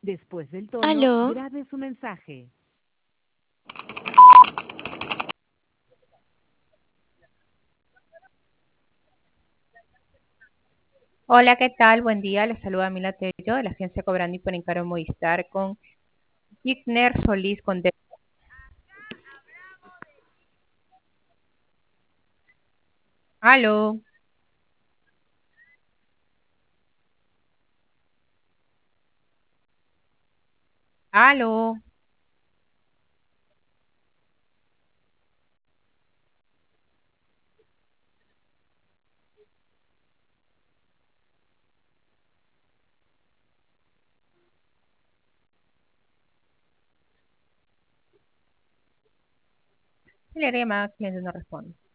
Después del tono, Aló, grabe su mensaje. Hola, ¿qué tal? Buen día. Les saluda Mila Tello de la agencia Cobrando y por Encargo Movistar con Igner Solís con Aló, aló. Y le llamada, cliente no responde.